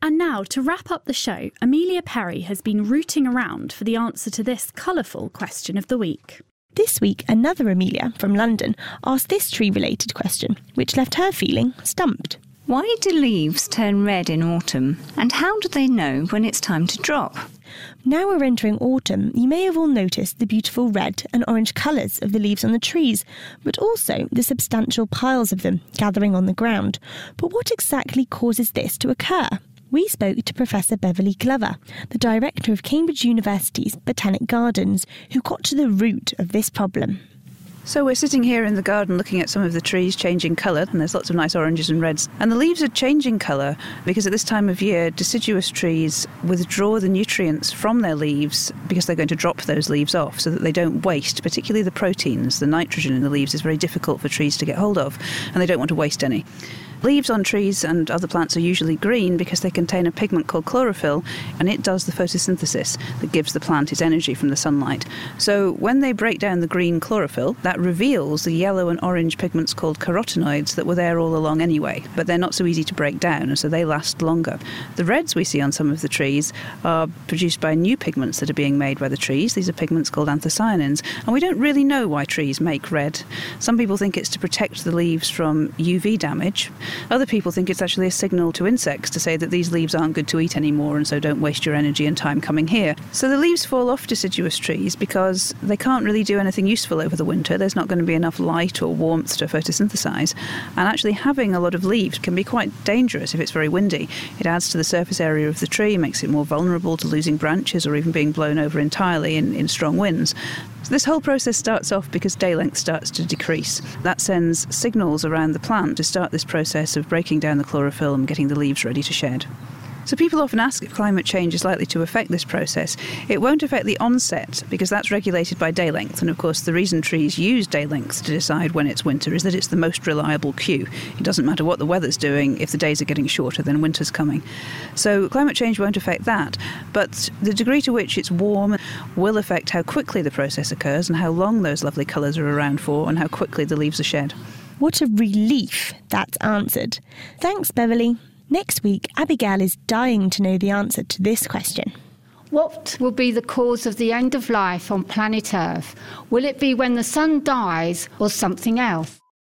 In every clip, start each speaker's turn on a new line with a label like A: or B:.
A: And now, to wrap up the show, Amelia Perry has been rooting around for the answer to this colourful question of the week.
B: This week, another Amelia from London asked this tree-related question, which left her feeling stumped.
C: Why do leaves turn red in autumn? And how do they know when it's time to drop?
B: Now we're entering autumn, you may have all noticed the beautiful red and orange colours of the leaves on the trees, but also the substantial piles of them gathering on the ground. But what exactly causes this to occur? We spoke to Professor Beverly Glover, the director of Cambridge University's Botanic Gardens, who got to the root of this problem.
D: So we're sitting here in the garden looking at some of the trees changing colour, and there's lots of nice oranges and reds. And the leaves are changing colour because at this time of year, deciduous trees withdraw the nutrients from their leaves because they're going to drop those leaves off so that they don't waste, particularly the proteins. The nitrogen in the leaves is very difficult for trees to get hold of, and they don't want to waste any. Leaves on trees and other plants are usually green because they contain a pigment called chlorophyll, and it does the photosynthesis that gives the plant its energy from the sunlight. So when they break down the green chlorophyll, that reveals the yellow and orange pigments called carotenoids that were there all along anyway, but they're not so easy to break down, and so they last longer. The reds we see on some of the trees are produced by new pigments that are being made by the trees. These are pigments called anthocyanins, and we don't really know why trees make red. Some people think it's to protect the leaves from UV damage. Other people think it's actually a signal to insects to say that these leaves aren't good to eat anymore, and so don't waste your energy and time coming here. So the leaves fall off deciduous trees because they can't really do anything useful over the winter. There's not going to be enough light or warmth to photosynthesize. And actually having a lot of leaves can be quite dangerous if it's very windy. It adds to the surface area of the tree, makes it more vulnerable to losing branches or even being blown over entirely in strong winds. So this whole process starts off because day length starts to decrease. That sends signals around the plant to start this process of breaking down the chlorophyll and getting the leaves ready to shed. So people often ask if climate change is likely to affect this process. It won't affect the onset because that's regulated by day length. And of course, the reason trees use day length to decide when it's winter is that it's the most reliable cue. It doesn't matter what the weather's doing. If the days are getting shorter, then winter's coming. So climate change won't affect that. But the degree to which it's warm will affect how quickly the process occurs and how long those lovely colours are around for and how quickly the leaves are shed.
B: What a relief that's answered. Thanks, Beverly. Next week, Abigail is dying to know the answer to this question.
E: What will be the cause of the end of life on planet Earth? Will it be when the sun dies or something else?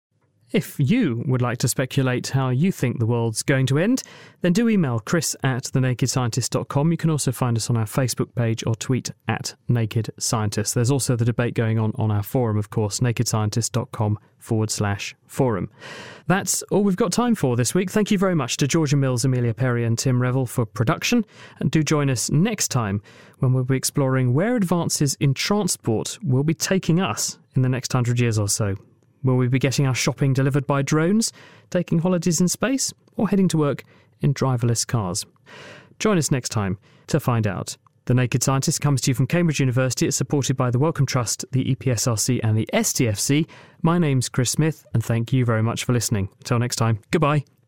F: If you would like to speculate how you think the world's going to end, then do email chris@thenakedscientist.com. You can also find us on our Facebook page or tweet @NakedScientist. There's also the debate going on our forum, of course, nakedscientist.com/forum. That's all we've got time for this week. Thank you very much to Georgia Mills, Amelia Perry and Tim Revel for production. And do join us next time when we'll be exploring where advances in transport will be taking us in the next 100 years or so. Will we be getting our shopping delivered by drones, taking holidays in space, or heading to work in driverless cars? Join us next time to find out. The Naked Scientist comes to you from Cambridge University. It's supported by the Wellcome Trust, the EPSRC and the STFC. My name's Chris Smith, and thank you very much for listening. Until next time, goodbye.